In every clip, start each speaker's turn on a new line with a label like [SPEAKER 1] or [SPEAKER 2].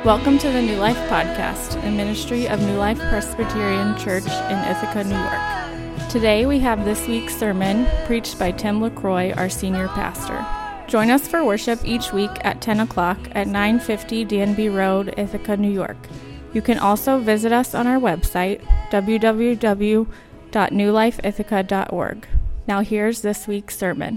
[SPEAKER 1] Welcome to the New Life Podcast, a ministry of New Life Presbyterian Church in Ithaca, New York. Today we have this week's sermon preached by Tim LaCroix, our senior pastor. Join us for worship each week at 10 o'clock at 950 DNB Road, Ithaca, New York. You can also visit us on our website, www.newlifeithaca.org. Now here's this week's sermon.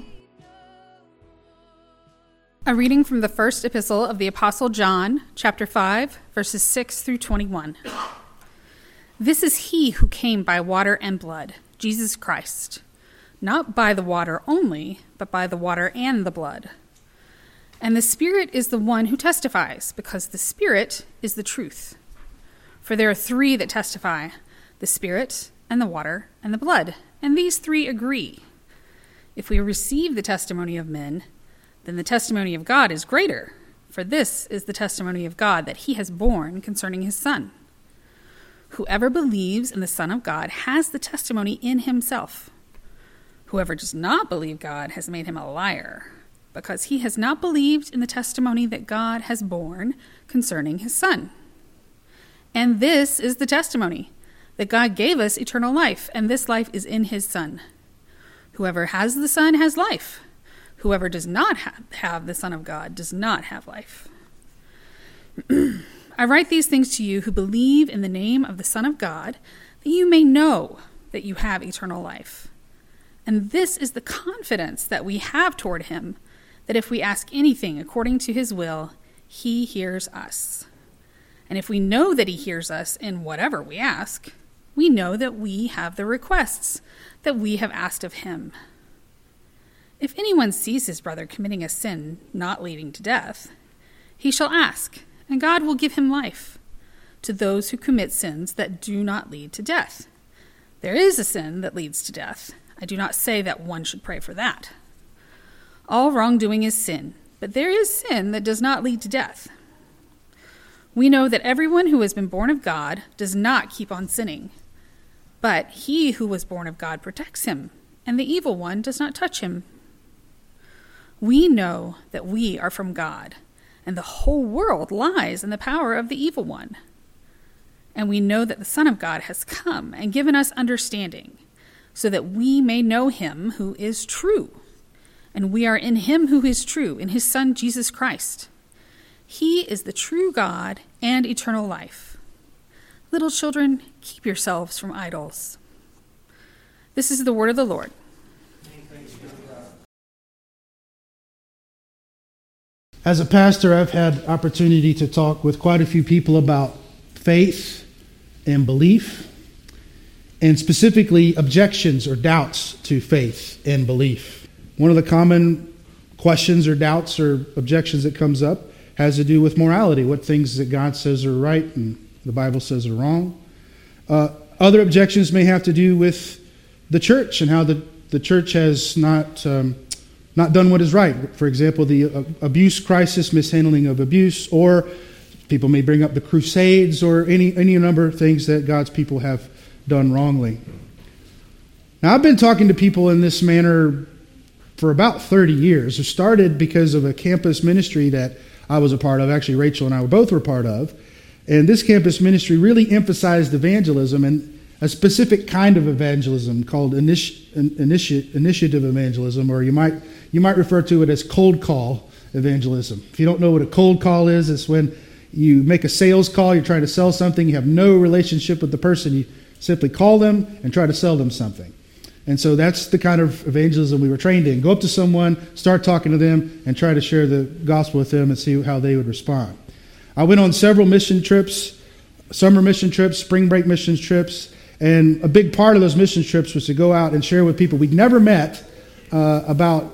[SPEAKER 2] A reading from the first epistle of the Apostle John, chapter 5, verses 6 through 21. This is he who came by water and blood, Jesus Christ, not by the water only, but by the water and the blood. And the Spirit is the one who testifies, because the Spirit is the truth. For there are three that testify, the Spirit and the water and the blood, and these three agree. If we receive the testimony of men, then the testimony of God is greater, for this is the testimony of God that he has borne concerning his Son. Whoever believes in the Son of God has the testimony in himself. Whoever does not believe God has made him a liar, because he has not believed in the testimony that God has borne concerning his Son. And this is the testimony, that God gave us eternal life, and this life is in his Son. Whoever has the Son has life. Whoever does not have the Son of God does not have life. I write these things to you who believe in the name of the Son of God, that you may know that you have eternal life. And this is the confidence that we have toward him, that if we ask anything according to his will, he hears us. And if we know that he hears us in whatever we ask, we know that we have the requests that we have asked of him. If anyone sees his brother committing a sin not leading to death, he shall ask, and God will give him life. To those who commit sins that do not lead to death, there is a sin that leads to death. I do not say that one should pray for that. All wrongdoing is sin, but there is sin that does not lead to death. We know that everyone who has been born of God does not keep on sinning, but he who was born of God protects him, and the evil one does not touch him. We know that we are from God, and the whole world lies in the power of the evil one. And we know that the Son of God has come and given us understanding, so that we may know him who is true. And we are in him who is true, in his Son Jesus Christ. He is the true God and eternal life. Little children, keep yourselves from idols. This is the word of the Lord.
[SPEAKER 3] As a pastor, I've had opportunity to talk with quite a few people about faith and belief, and specifically objections or doubts to faith and belief. One of the common questions or doubts or objections that comes up has to do with morality, what things that God says are right and the Bible says are wrong. Other objections may have to do with the church and how the church has not done what is right. For example, the abuse crisis, mishandling of abuse, or people may bring up the Crusades or any number of things that God's people have done wrongly. Now, I've been talking to people in this manner for about 30 years. It started because of a campus ministry that I was a part of. Actually, Rachel and I both were part of. And this campus ministry really emphasized evangelism and a specific kind of evangelism called initiative evangelism, or you might refer to it as cold call evangelism. If you don't know what a cold call is, it's when you make a sales call, you're trying to sell something, you have no relationship with the person, you simply call them and try to sell them something. And so that's the kind of evangelism we were trained in. Go up to someone, start talking to them, and try to share the gospel with them and see how they would respond. I went on several mission trips, summer mission trips, spring break mission trips, and a big part of those mission trips was to go out and share with people we'd never met about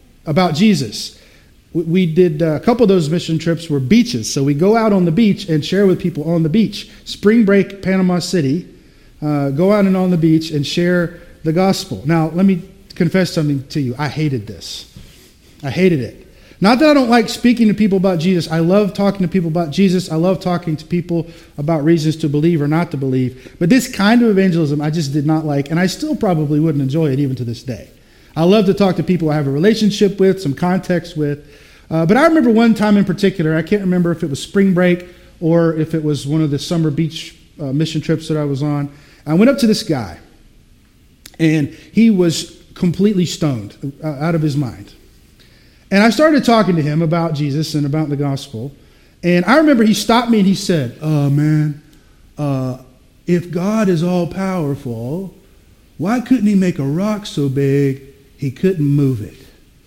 [SPEAKER 3] Jesus. We did a couple of those mission trips were beaches. So we go out on the beach and share with people on the beach. Spring break, Panama City, go out and on the beach and share the gospel. Now, let me confess something to you. I hated this. I hated it. Not that I don't like speaking to people about Jesus. I love talking to people about Jesus. I love talking to people about reasons to believe or not to believe. But this kind of evangelism I just did not like, and I still probably wouldn't enjoy it even to this day. I love to talk to people I have a relationship with, some context with. But I remember one time in particular, I can't remember if it was spring break or if it was one of the summer beach mission trips that I was on. I went up to this guy, and he was completely stoned, out of his mind. And I started talking to him about Jesus and about the gospel. And I remember he stopped me and he said, man, if God is all powerful, why couldn't he make a rock so big he couldn't move it?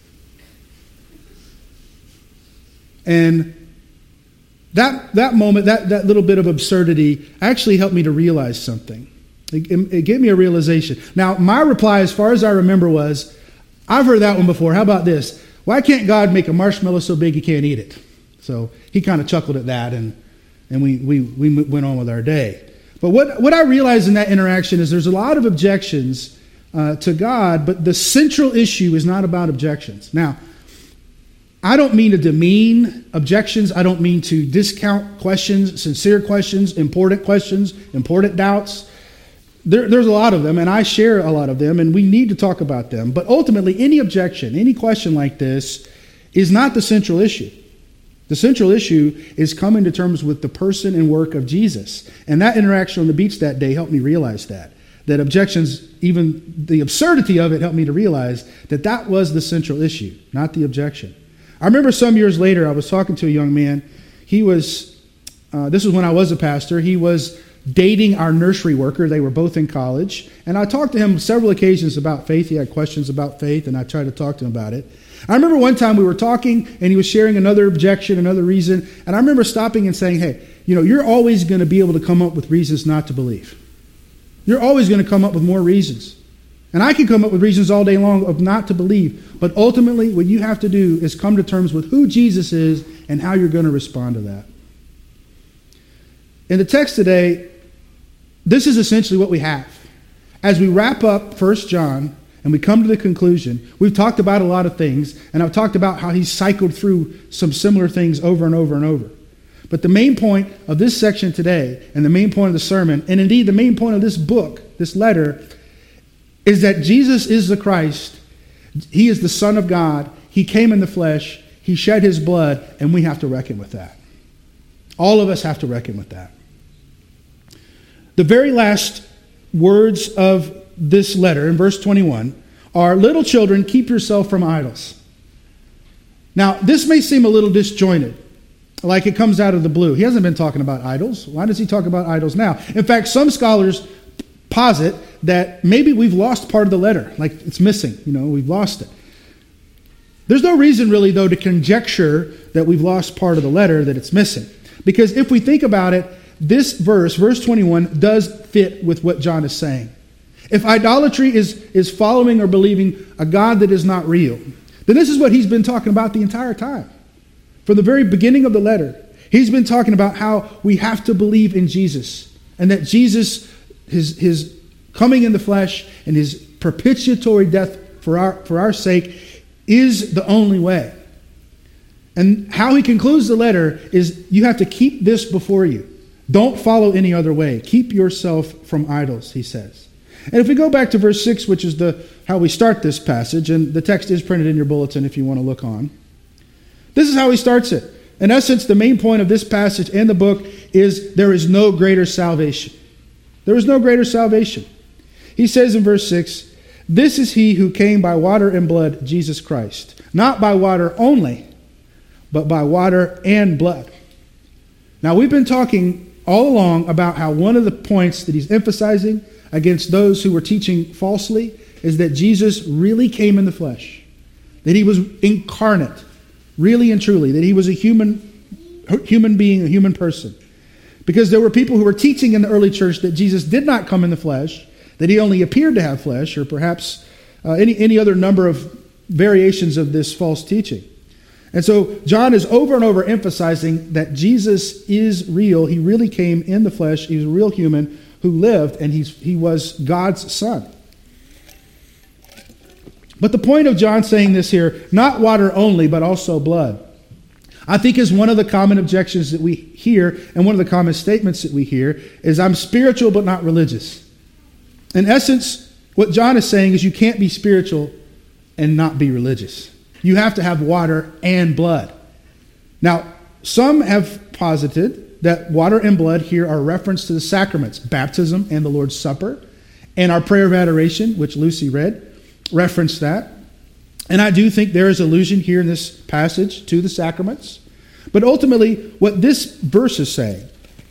[SPEAKER 3] And that moment, that little bit of absurdity actually helped me to realize something. It gave me a realization. Now, my reply, as far as I remember, was, I've heard that one before. How about this? Why can't God make a marshmallow so big you can't eat it? So he kind of chuckled at that, and we went on with our day. But what I realized in that interaction is there's a lot of objections to God, but the central issue is not about objections. Now, I don't mean to demean objections. I don't mean to discount questions, sincere questions, important doubts. There's a lot of them, and I share a lot of them, and we need to talk about them. But ultimately, any objection, any question like this is not the central issue. The central issue is coming to terms with the person and work of Jesus. And that interaction on the beach that day helped me realize that objections, even the absurdity of it, helped me to realize that was the central issue, not the objection. I remember some years later, I was talking to a young man. He was, this was when I was a pastor, he was dating our nursery worker. They were both in college. And I talked to him several occasions about faith. He had questions about faith, and I tried to talk to him about it. I remember one time we were talking, and he was sharing another objection, another reason. And I remember stopping and saying, hey, you're always going to be able to come up with reasons not to believe. You're always going to come up with more reasons. And I can come up with reasons all day long of not to believe. But ultimately, what you have to do is come to terms with who Jesus is and how you're going to respond to that. In the text today, this is essentially what we have. As we wrap up 1 John and we come to the conclusion, we've talked about a lot of things, and I've talked about how he's cycled through some similar things over and over and over. But the main point of this section today, and the main point of the sermon, and indeed the main point of this book, this letter, is that Jesus is the Christ. He is the Son of God. He came in the flesh. He shed his blood, and we have to reckon with that. All of us have to reckon with that. The very last words of this letter, in verse 21, are, little children, keep yourself from idols. Now, this may seem a little disjointed, like it comes out of the blue. He hasn't been talking about idols. Why does he talk about idols now? In fact, some scholars posit that maybe we've lost part of the letter, like it's missing. We've lost it. There's no reason really, though, to conjecture that we've lost part of the letter, that it's missing. Because if we think about it, this verse 21, does fit with what John is saying. If idolatry is following or believing a God that is not real, then this is what he's been talking about the entire time. From the very beginning of the letter, he's been talking about how we have to believe in Jesus, and that Jesus, his coming in the flesh and his propitiatory death for our sake is the only way. And how he concludes the letter is, you have to keep this before you. Don't follow any other way. Keep yourself from idols, he says. And if we go back to verse 6, which is how we start this passage, and the text is printed in your bulletin if you want to look on. This is how he starts it. In essence, the main point of this passage and the book is there is no greater salvation. There is no greater salvation. He says in verse 6, this is he who came by water and blood, Jesus Christ. Not by water only, but by water and blood. Now, we've been talking all along about how one of the points that he's emphasizing against those who were teaching falsely is that Jesus really came in the flesh, that he was incarnate, really and truly, that he was a human being, a human person. Because there were people who were teaching in the early church that Jesus did not come in the flesh, that he only appeared to have flesh, or perhaps any other number of variations of this false teaching. And so John is over and over emphasizing that Jesus is real. He really came in the flesh. He was a real human who lived, and he was God's son. But the point of John saying this here, not water only, but also blood, I think is one of the common objections that we hear, and one of the common statements that we hear is, I'm spiritual but not religious. In essence, what John is saying is you can't be spiritual and not be religious. You have to have water and blood. Now, some have posited that water and blood here are a reference to the sacraments, baptism and the Lord's Supper, and our prayer of adoration, which Lucy read, reference that. And I do think there is allusion here in this passage to the sacraments. But ultimately, what this verse is saying,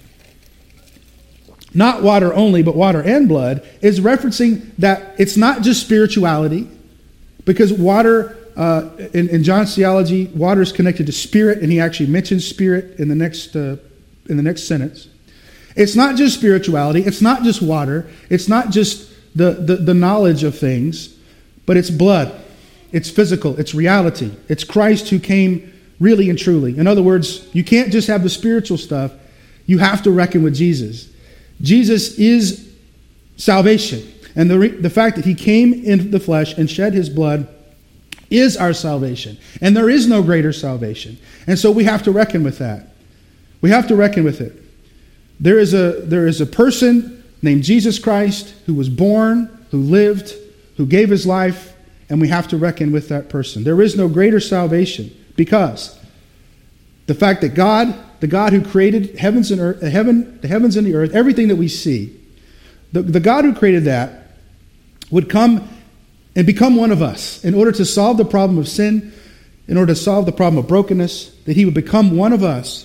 [SPEAKER 3] not water only, but water and blood, is referencing that it's not just spirituality, because water, in John's theology, water is connected to spirit, and he actually mentions spirit in the next sentence. It's not just spirituality, it's not just water, it's not just the knowledge of things, but it's blood, it's physical, it's reality. It's Christ who came really and truly. In other words, you can't just have the spiritual stuff, you have to reckon with Jesus. Jesus is salvation. And the fact that he came in the flesh and shed his blood is our salvation. And there is no greater salvation. And so we have to reckon with that. We have to reckon with it. There is a person named Jesus Christ who was born, who lived, who gave his life, and we have to reckon with that person. There is no greater salvation because the fact that God, the God who created heavens and earth, the heavens and the earth, everything that we see, the God who created that would come and become one of us in order to solve the problem of sin, in order to solve the problem of brokenness, that he would become one of us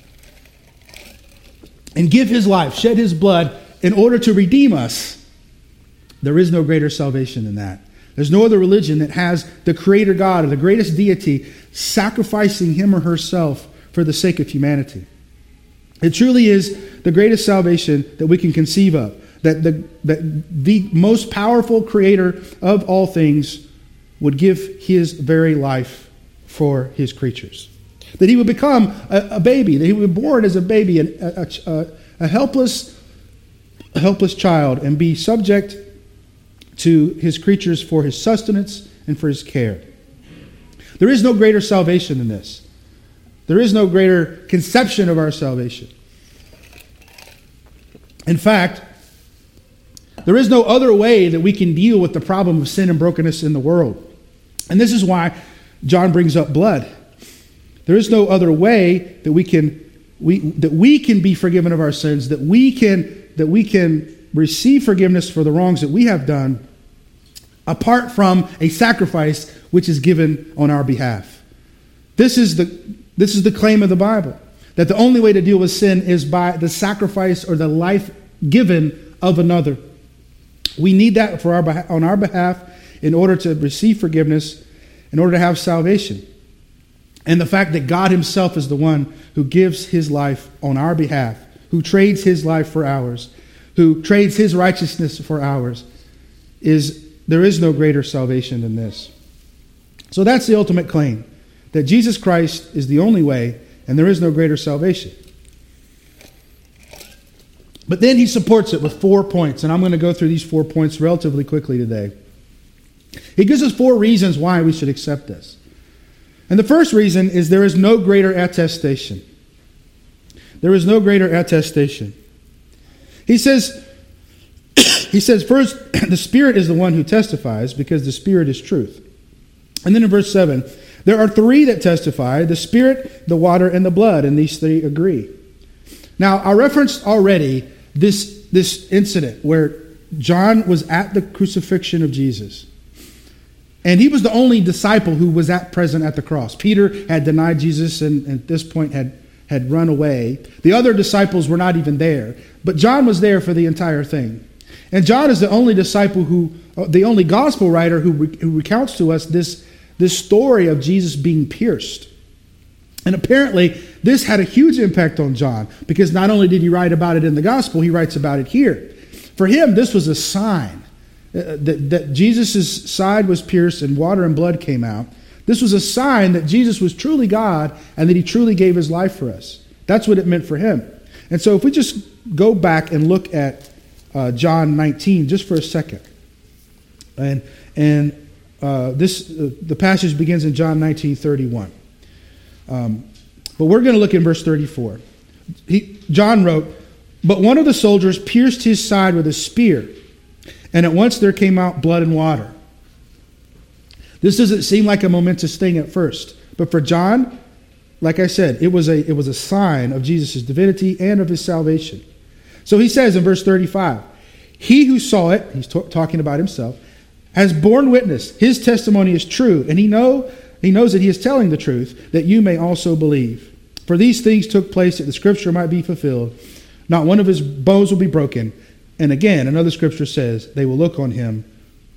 [SPEAKER 3] and give his life, shed his blood in order to redeem us. There is no greater salvation than that. There's no other religion that has the creator God or the greatest deity sacrificing him or herself for the sake of humanity. It truly is the greatest salvation that we can conceive of. That the most powerful creator of all things would give his very life for his creatures. That he would become a baby, that he would be born as a baby, a helpless child, and be subject to his creatures for his sustenance and for his care. There is no greater salvation than this. There is no greater conception of our salvation. In fact, there is no other way that we can deal with the problem of sin and brokenness in the world. And this is why John brings up blood. There is no other way that we can be forgiven of our sins, that we can receive forgiveness for the wrongs that we have done, apart from a sacrifice which is given on our behalf. This is the claim of the Bible, that the only way to deal with sin is by the sacrifice or the life given of another. We need that on our behalf in order to receive forgiveness, in order to have salvation. And the fact that God himself is the one who gives his life on our behalf, who trades his life for ours, who trades his righteousness for ours, there is no greater salvation than this. So that's the ultimate claim, that Jesus Christ is the only way and there is no greater salvation. But then he supports it with 4 points, and I'm going to go through these 4 points relatively quickly today. He gives us 4 reasons why we should accept this. And the first reason is there is no greater attestation. There is no greater attestation. He says first, the Spirit is the one who testifies because the Spirit is truth. And then in verse 7, there are 3 that testify, the Spirit, the water, and the blood, and these 3 agree. Now, I referenced already this incident where John was at the crucifixion of Jesus. And he was the only disciple who was present at the cross. Peter had denied Jesus and at this point had run away. The other disciples were not even there. But John was there for the entire thing. And John is the only disciple the only gospel writer who recounts to us this story of Jesus being pierced. And apparently, this had a huge impact on John, because not only did he write about it in the gospel, he writes about it here. For him, this was a sign that Jesus' side was pierced and water and blood came out. This was a sign that Jesus was truly God and that he truly gave his life for us. That's what it meant for him. And so if we just go back and look at John 19 just for a second. And the passage begins in John 19:31. But we're going to look in verse 34. John wrote, "But one of the soldiers pierced his side with a spear, and at once there came out blood and water." This doesn't seem like a momentous thing at first, but for John, like I said, it was a sign of Jesus' divinity and of his salvation. So he says in verse 35, he who saw it, he's talking about himself, has borne witness. His testimony is true, and he knows that he is telling the truth, that you may also believe. For these things took place that the scripture might be fulfilled. Not one of his bones will be broken. And again, another scripture says, they will look on him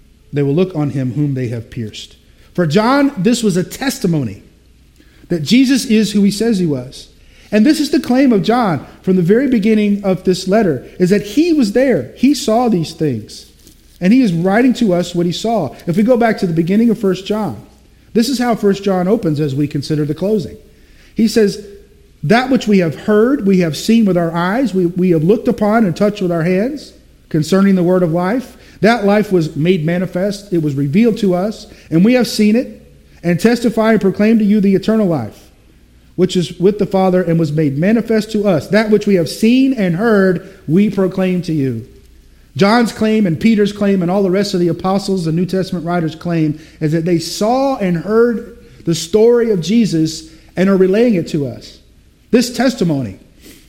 [SPEAKER 3] whom they have pierced. For John, this was a testimony that Jesus is who he says he was. And this is the claim of John from the very beginning of this letter, is that he was there. He saw these things. And he is writing to us what he saw. If we go back to the beginning of 1 John, this is how 1 John opens as we consider the closing. He says, that which we have heard, we have seen with our eyes, we have looked upon and touched with our hands concerning the word of life. That life was made manifest. It was revealed to us, and we have seen it and testify and proclaim to you the eternal life, which is with the Father and was made manifest to us. That which we have seen and heard, we proclaim to you. John's claim and Peter's claim and all the rest of the apostles and New Testament writers' claim is that they saw and heard the story of Jesus and are relaying it to us. This testimony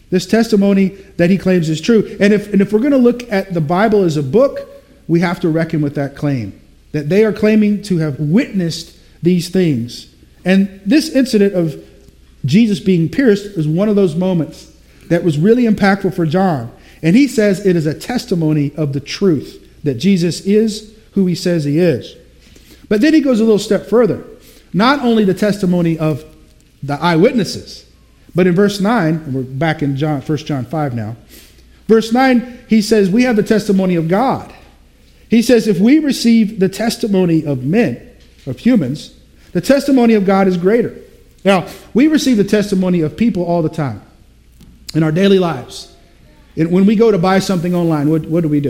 [SPEAKER 3] that he claims is true. And if we're going to look at the Bible as a book, we have to reckon with that claim, that they are claiming to have witnessed these things. And this incident of Jesus being pierced is one of those moments that was really impactful for John. And he says it is a testimony of the truth that Jesus is who he says he is. But then he goes a little step further. Not only the testimony of the eyewitnesses, but in verse 9, and we're back in 1 John 5 now. Verse 9, he says, we have the testimony of God. He says, if we receive the testimony of men, of humans, the testimony of God is greater. Now, we receive the testimony of people all the time in our daily lives. And when we go to buy something online, what do?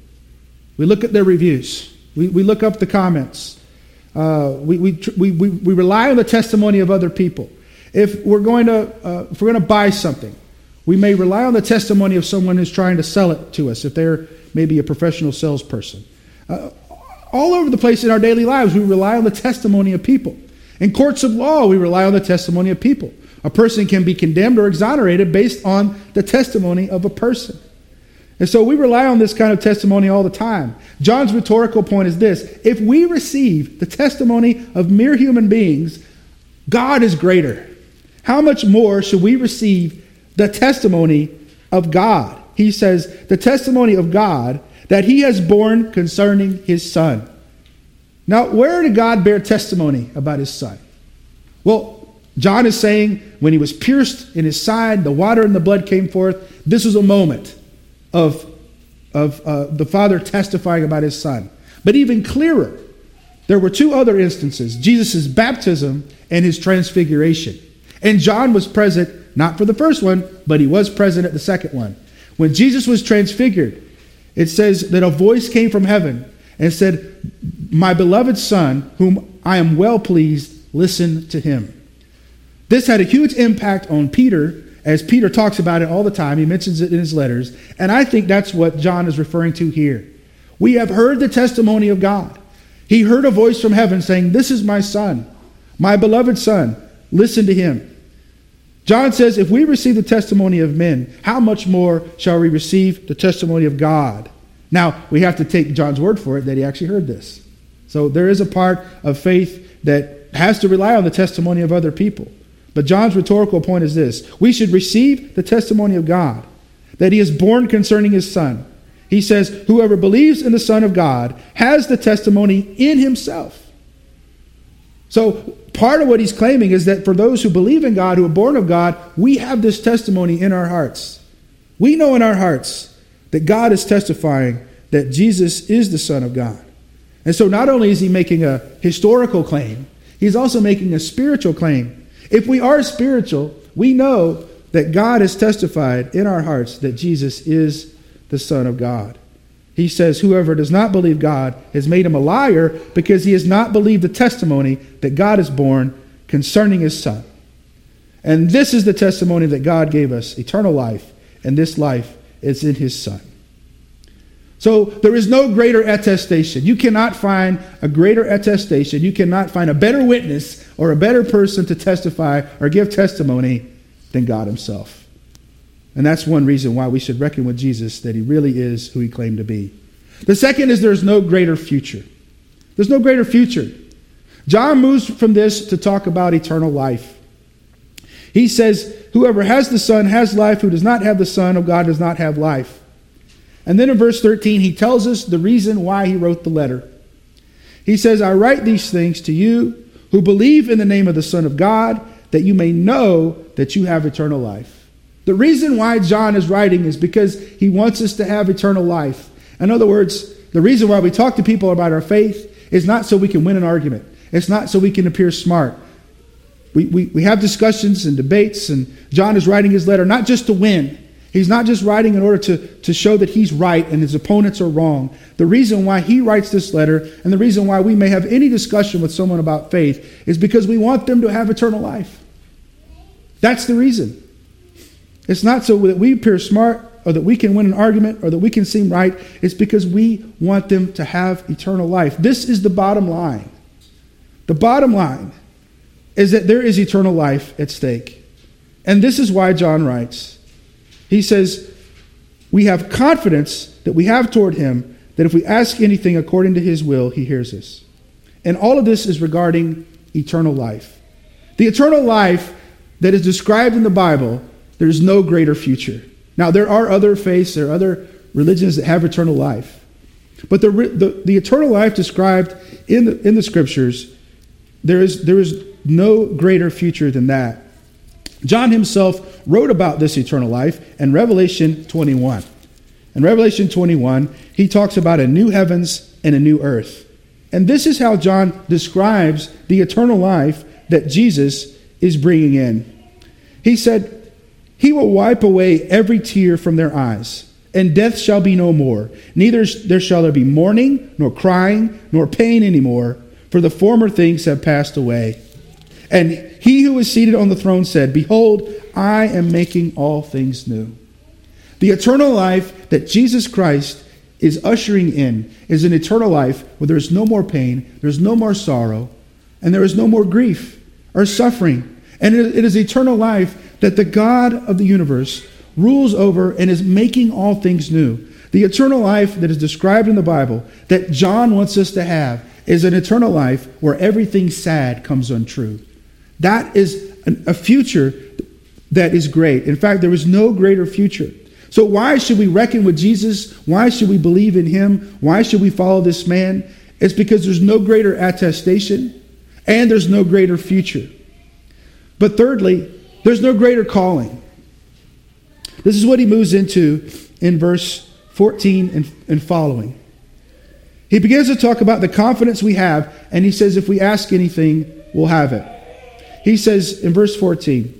[SPEAKER 3] We look at their reviews. We look up the comments. We rely on the testimony of other people. If we're going to buy something, we may rely on the testimony of someone who's trying to sell it to us, if they're maybe a professional salesperson. All over the place in our daily lives, we rely on the testimony of people. In courts of law, we rely on the testimony of people. A person can be condemned or exonerated based on the testimony of a person. And so we rely on this kind of testimony all the time. John's rhetorical point is this: if we receive the testimony of mere human beings, God is greater. How much more should we receive the testimony of God? He says, the testimony of God that he has borne concerning his Son. Now, where did God bear testimony about his Son? Well, John is saying when he was pierced in his side, the water and the blood came forth. This was a moment of the Father testifying about his Son. But even clearer, there were two other instances: Jesus' baptism and his transfiguration. And John was present, not for the first one, but he was present at the second one. When Jesus was transfigured, it says that a voice came from heaven and said, my beloved Son, whom I am well pleased, listen to him. This had a huge impact on Peter, as Peter talks about it all the time. He mentions it in his letters. And I think that's what John is referring to here. We have heard the testimony of God. He heard a voice from heaven saying, this is my Son, my beloved Son, listen to him. John says, if we receive the testimony of men, how much more shall we receive the testimony of God? Now, we have to take John's word for it that he actually heard this. So there is a part of faith that has to rely on the testimony of other people. But John's rhetorical point is this: we should receive the testimony of God, that he is born concerning his Son. He says, whoever believes in the Son of God has the testimony in himself. So part of what he's claiming is that for those who believe in God, who are born of God, we have this testimony in our hearts. We know in our hearts that God is testifying that Jesus is the Son of God. And so not only is he making a historical claim, he's also making a spiritual claim. If we are spiritual, we know that God has testified in our hearts that Jesus is the Son of God. He says, whoever does not believe God has made him a liar, because he has not believed the testimony that God has borne concerning his Son. And this is the testimony that God gave us, eternal life, and this life is in his Son. So there is no greater attestation. You cannot find a greater attestation. You cannot find a better witness or a better person to testify or give testimony than God himself. And that's one reason why we should reckon with Jesus, that he really is who he claimed to be. The second is there's no greater future. There's no greater future. John moves from this to talk about eternal life. He says, whoever has the Son has life. Who does not have the Son of God does not have life. And then in verse 13, he tells us the reason why he wrote the letter. He says, I write these things to you who believe in the name of the Son of God, that you may know that you have eternal life. The reason why John is writing is because he wants us to have eternal life. In other words, the reason why we talk to people about our faith is not so we can win an argument. It's not so we can appear smart. We have discussions and debates, and John is writing his letter not just to win. He's not just writing in order to show that he's right and his opponents are wrong. The reason why he writes this letter and the reason why we may have any discussion with someone about faith is because we want them to have eternal life. That's the reason. It's not so that we appear smart or that we can win an argument or that we can seem right. It's because we want them to have eternal life. This is the bottom line. The bottom line is that there is eternal life at stake. And this is why John writes. He says, we have confidence that we have toward him, that if we ask anything according to his will, he hears us. And all of this is regarding eternal life. The eternal life that is described in the Bible, there's no greater future. Now, there are other faiths, there are other religions that have eternal life. But the eternal life described in the Scriptures, there is no greater future than that. John himself wrote about this eternal life in Revelation 21. In Revelation 21, he talks about a new heavens and a new earth. And this is how John describes the eternal life that Jesus is bringing in. He said, he will wipe away every tear from their eyes, and death shall be no more. Neither shall there be mourning, nor crying, nor pain anymore, for the former things have passed away. And he who was seated on the throne said, behold, I am making all things new. The eternal life that Jesus Christ is ushering in is an eternal life where there is no more pain, there's no more sorrow, and there is no more grief or suffering. And it is eternal life that the God of the universe rules over and is making all things new. The eternal life that is described in the Bible that John wants us to have is an eternal life where everything sad comes untrue. That is a future that is great. In fact, there is no greater future. So why should we reckon with Jesus? Why should we believe in him? Why should we follow this man? It's because there's no greater attestation and there's no greater future. But thirdly, there's no greater calling. This is what he moves into in verse 14 and following. He begins to talk about the confidence we have, and he says if we ask anything, we'll have it. He says in verse 14,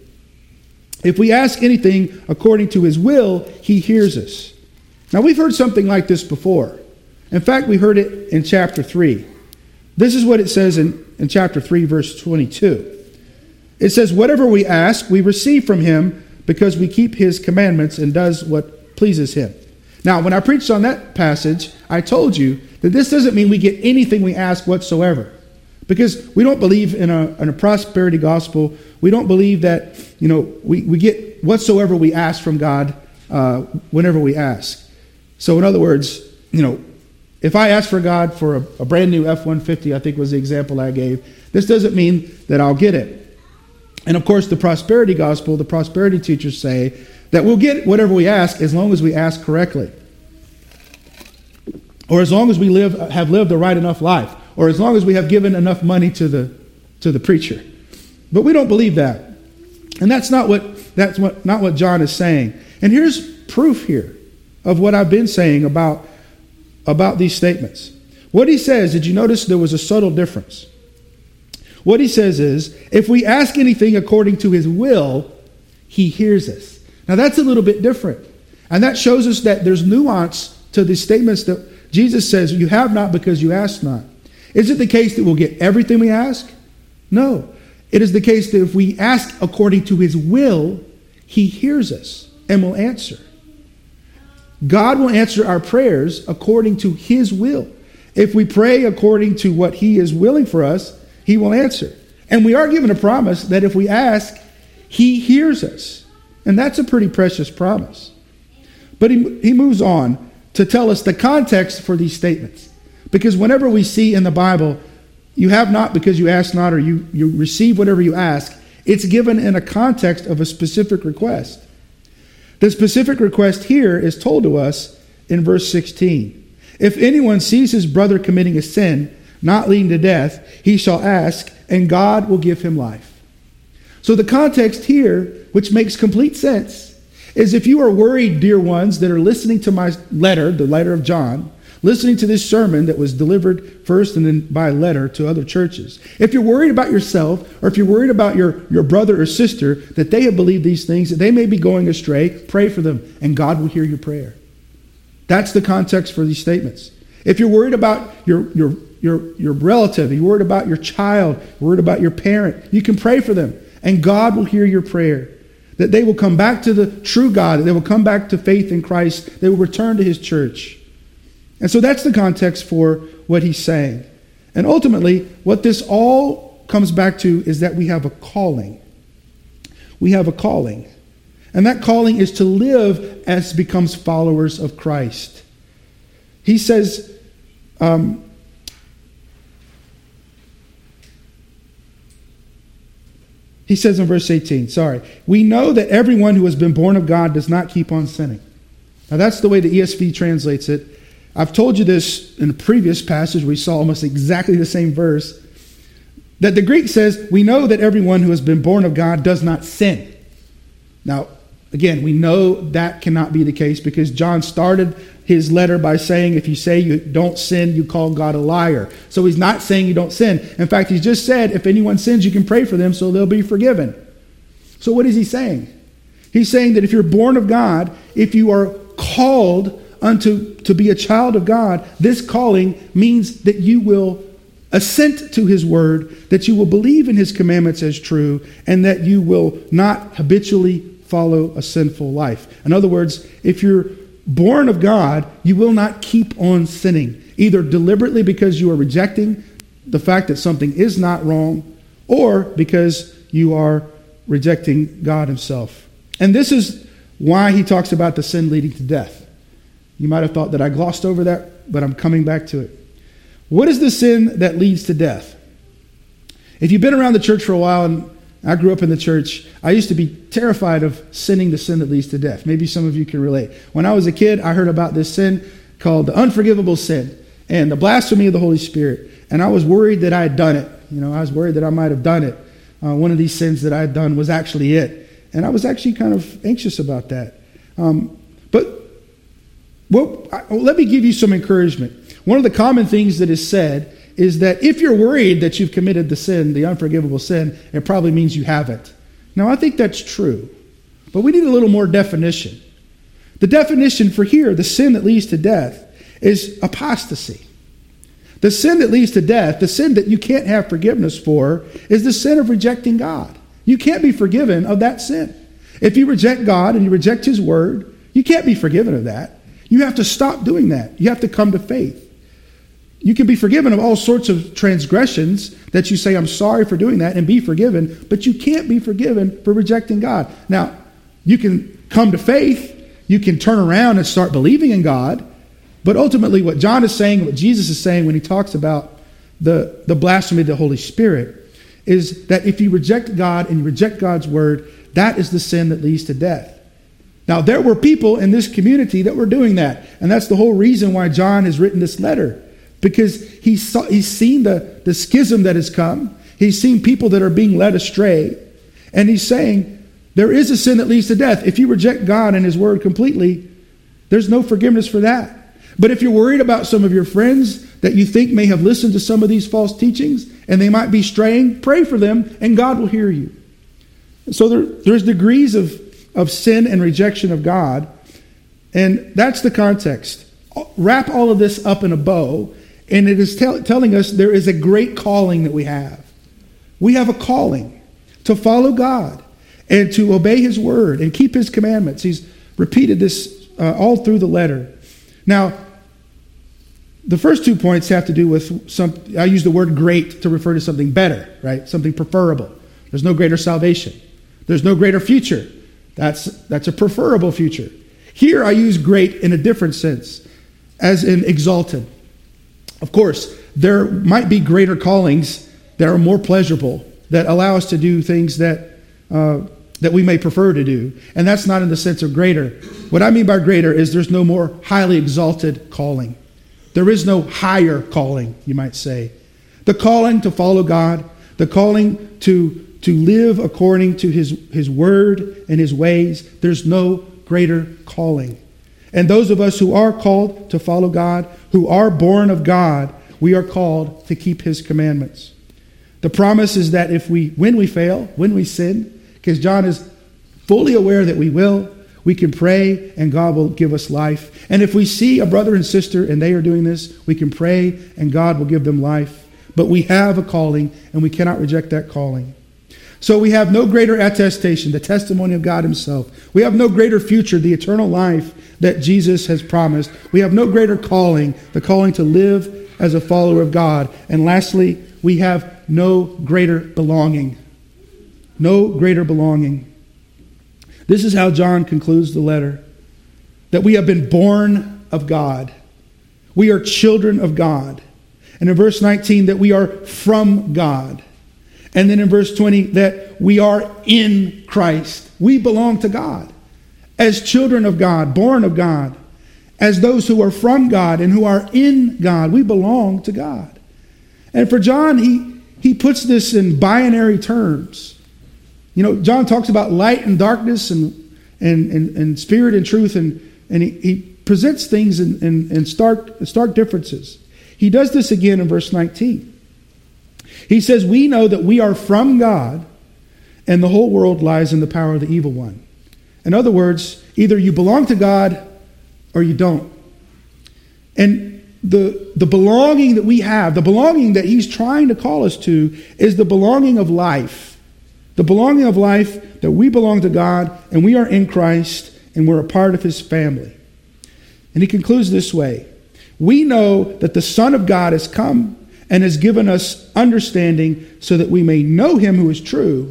[SPEAKER 3] if we ask anything according to his will, he hears us. Now, we've heard something like this before. In fact, we heard it in chapter 3. This is what it says in chapter 3, verse 22. It says, whatever we ask, we receive from him because we keep his commandments and does what pleases him. Now, when I preached on that passage, I told you that this doesn't mean we get anything we ask whatsoever. Because we don't believe in a prosperity gospel. We don't believe that, we get whatsoever we ask from God whenever we ask. So in other words, if I ask for God for a brand new F-150, I think was the example I gave, this doesn't mean that I'll get it. And of course, the prosperity gospel, the prosperity teachers say that we'll get whatever we ask as long as we ask correctly. Or as long as we have lived a right enough life. Or as long as we have given enough money to the preacher. But we don't believe that. And that's not what John is saying. And here's proof here of what I've been saying about these statements. What he says, did you notice there was a subtle difference? What he says is, if we ask anything according to his will, he hears us. Now that's a little bit different. And that shows us that there's nuance to the statements that Jesus says, you have not because you ask not. Is it the case that we'll get everything we ask? No. It is the case that if we ask according to his will, he hears us and will answer. God will answer our prayers according to his will. If we pray according to what he is willing for us, he will answer. And we are given a promise that if we ask, he hears us. And that's a pretty precious promise. But he moves on to tell us the context for these statements. Because whenever we see in the Bible, you have not because you ask not, or you receive whatever you ask, it's given in a context of a specific request. The specific request here is told to us in verse 16. If anyone sees his brother committing a sin not leading to death, he shall ask, and God will give him life. So the context here, which makes complete sense, is if you are worried, dear ones, that are listening to my letter, the letter of John, listening to this sermon that was delivered first and then by letter to other churches. If you're worried about yourself, or if you're worried about your brother or sister, that they have believed these things, that they may be going astray, pray for them, and God will hear your prayer. That's the context for these statements. If you're worried about your relative, you're worried about your child, you're worried about your parent, you can pray for them, and God will hear your prayer. That they will come back to the true God, that they will come back to faith in Christ, they will return to his church. And so that's the context for what he's saying. And ultimately, what this all comes back to is that we have a calling. We have a calling. And that calling is to live as becomes followers of Christ. He says, in verse 18, we know that everyone who has been born of God does not keep on sinning. Now that's the way the ESV translates it. I've told you this in a previous passage. We saw almost exactly the same verse. That the Greek says, we know that everyone who has been born of God does not sin. Now, again, we know that cannot be the case because John started his letter by saying, if you say you don't sin, you call God a liar. So he's not saying you don't sin. In fact, he's just said, if anyone sins, you can pray for them so they'll be forgiven. So what is he saying? He's saying that if you're born of God, if you are called to be a child of God, this calling means that you will assent to his word, that you will believe in his commandments as true, and that you will not habitually follow a sinful life. In other words, if you're born of God, you will not keep on sinning, either deliberately because you are rejecting the fact that something is not wrong, or because you are rejecting God himself. And this is why he talks about the sin leading to death. You might have thought that I glossed over that, but I'm coming back to it. What is the sin that leads to death? If you've been around the church for a while, and I grew up in the church, I used to be terrified of sinning the sin that leads to death. Maybe some of you can relate. When I was a kid, I heard about this sin called the unforgivable sin and the blasphemy of the Holy Spirit. And I was worried that I had done it. I was worried that I might have done it. One of these sins that I had done was actually it. And I was actually kind of anxious about that. Let me give you some encouragement. One of the common things that is said is that if you're worried that you've committed the sin, the unforgivable sin, it probably means you haven't. Now, I think that's true, but we need a little more definition. The definition for here, the sin that leads to death, is apostasy. The sin that leads to death, the sin that you can't have forgiveness for, is the sin of rejecting God. You can't be forgiven of that sin. If you reject God and you reject his word, you can't be forgiven of that. You have to stop doing that. You have to come to faith. You can be forgiven of all sorts of transgressions that you say, I'm sorry for doing that, and be forgiven, but you can't be forgiven for rejecting God. Now, you can come to faith, you can turn around and start believing in God, but ultimately what John is saying, what Jesus is saying when he talks about the blasphemy of the Holy Spirit, is that if you reject God and you reject God's word, that is the sin that leads to death. Now, there were people in this community that were doing that. And that's the whole reason why John has written this letter. Because he's seen the schism that has come. He's seen people that are being led astray. And he's saying, there is a sin that leads to death. If you reject God and his word completely, there's no forgiveness for that. But if you're worried about some of your friends that you think may have listened to some of these false teachings, and they might be straying, pray for them, and God will hear you. So there's degrees of sin and rejection of God. And that's the context. Wrap all of this up in a bow, and it is telling us there is a great calling that we have. We have a calling to follow God and to obey his word and keep his commandments. He's repeated this all through the letter. Now, the first 2 points have to do with I use the word great to refer to something better, right? Something preferable. There's no greater salvation. There's no greater future. That's a preferable future. Here I use great in a different sense, as in exalted. Of course, there might be greater callings that are more pleasurable, that allow us to do things that we may prefer to do. And that's not in the sense of greater. What I mean by greater is there's no more highly exalted calling. There is no higher calling, you might say. The calling to follow God, the calling to live according to his word and his ways, there's no greater calling. And those of us who are called to follow God, who are born of God, we are called to keep his commandments. The promise is that when we fail, when we sin, because John is fully aware that we will, we can pray and God will give us life. And if we see a brother and sister and they are doing this, we can pray and God will give them life. But we have a calling and we cannot reject that calling. So we have no greater attestation, the testimony of God himself. We have no greater future, the eternal life that Jesus has promised. We have no greater calling, the calling to live as a follower of God. And lastly, we have no greater belonging. No greater belonging. This is how John concludes the letter. That we have been born of God. We are children of God. And in verse 19, that we are from God. And then in verse 20, that we are in Christ. We belong to God. As children of God, born of God. As those who are from God and who are in God, we belong to God. And for John, he puts this in binary terms. You know, John talks about light and darkness and spirit and truth, and he presents things in stark differences. He does this again in verse 19. He says, we know that we are from God, and the whole world lies in the power of the evil one. In other words, either you belong to God or you don't. And the belonging that we have, the belonging that he's trying to call us to, is the belonging of life. The belonging of life that we belong to God, and we are in Christ, and we're a part of his family. And he concludes this way. We know that the Son of God has come and has given us understanding so that we may know him who is true,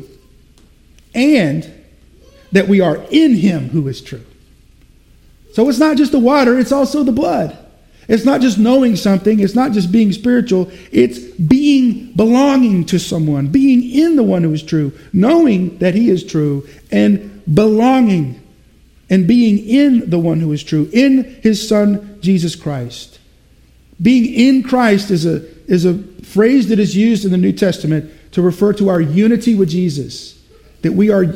[SPEAKER 3] and that we are in him who is true. So it's not just the water, it's also the blood. It's not just knowing something, it's not just being spiritual, it's belonging to someone, being in the one who is true, knowing that he is true, and belonging and being in the one who is true, in his Son, Jesus Christ. Being in Christ is a phrase that is used in the New Testament to refer to our unity with Jesus. That we are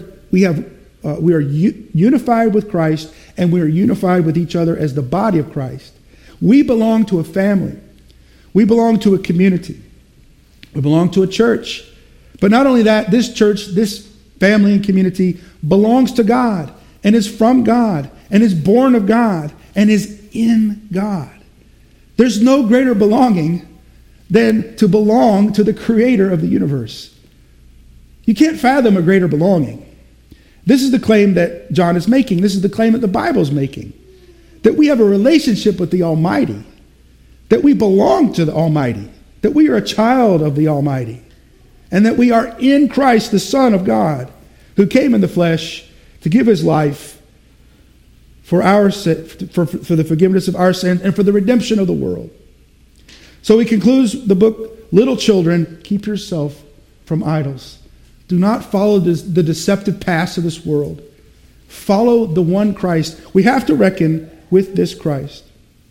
[SPEAKER 3] unified with Christ, and we are unified with each other as the body of Christ. We belong to a family. We belong to a community. We belong to a church. But not only that, this church, this family and community belongs to God and is from God and is born of God and is in God. There's no greater belonging than to belong to the creator of the universe. You can't fathom a greater belonging. This is the claim that John is making. This is the claim that the Bible is making. That we have a relationship with the Almighty. That we belong to the Almighty. That we are a child of the Almighty. And that we are in Christ, the Son of God, who came in the flesh to give his life for the forgiveness of our sins and for the redemption of the world. So he concludes the book, little children, keep yourself from idols. Do not follow the deceptive paths of this world. Follow the one Christ. We have to reckon with this Christ.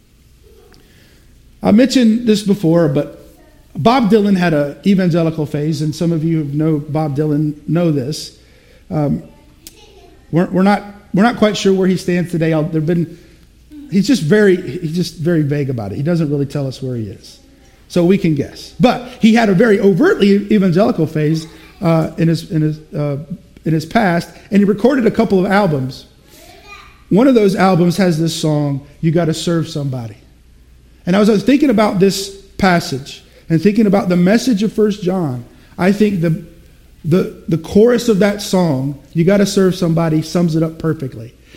[SPEAKER 3] I mentioned this before, but Bob Dylan had an evangelical phase, and some of you who know Bob Dylan know this. We're not quite sure where he stands today. He's just very vague about it. He doesn't really tell us where he is, so we can guess. But he had a very overtly evangelical phase in his past, and he recorded a couple of albums. One of those albums has this song, "You Got to Serve Somebody." And I was thinking about this passage and thinking about the message of 1 John. I think the chorus of that song, "You Got to Serve Somebody," sums it up perfectly.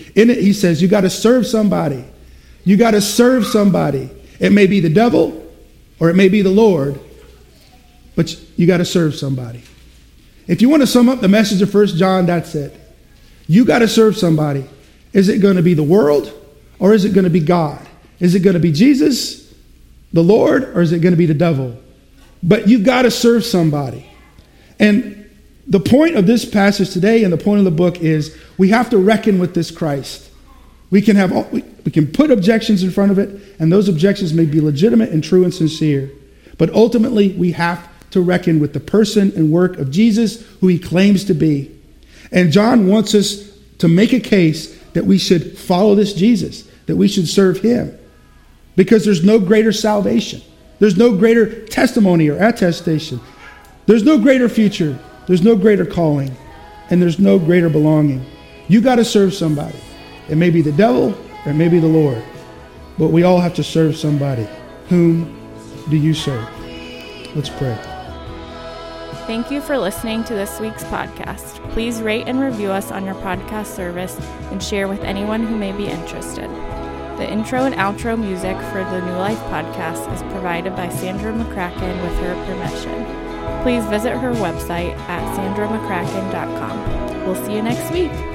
[SPEAKER 3] In it, he says, you got to serve somebody. You got to serve somebody. It may be the devil or it may be the Lord, but you got to serve somebody. If you want to sum up the message of 1 John, that's it. You got to serve somebody. Is it going to be the world or is it going to be God? Is it going to be Jesus, the Lord, or is it going to be the devil? But you've got to serve somebody. And the point of this passage today and the point of the book is we have to reckon with this Christ. We can put objections in front of it, and those objections may be legitimate and true and sincere. But ultimately, we have to reckon with the person and work of Jesus, who he claims to be. And John wants us to make a case that we should follow this Jesus, that we should serve him. Because there's no greater salvation. There's no greater testimony or attestation. There's no greater future. There's no greater calling. And there's no greater belonging. You got to serve somebody. It may be the devil or it may be the Lord. But we all have to serve somebody. Whom do you serve? Let's pray.
[SPEAKER 1] Thank you for listening to this week's podcast. Please rate and review us on your podcast service and share with anyone who may be interested. The intro and outro music for the New Life podcast is provided by Sandra McCracken with her permission. Please visit her website at sandramccracken.com. We'll see you next week.